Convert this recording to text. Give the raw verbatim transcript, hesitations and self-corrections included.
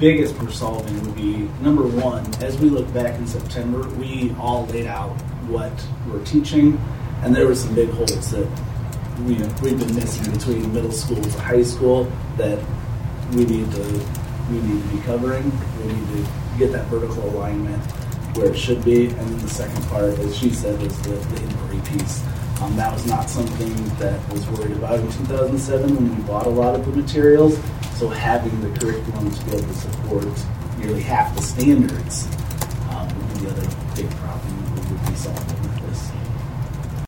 biggest we're solving would be, number one, as we look back in September, we all laid out what we're teaching, and there were some big holes that we, we've been missing between middle school to high school that we need to we need to be covering. We need to get that vertical alignment where it should be. And then the second part, as she said, was the, the inquiry piece. Um, that was not something that was worried about in two thousand seven when we bought a lot of the materials. So having the curriculum to be able to support nearly half the standards um, would be the other big problem we would be solving.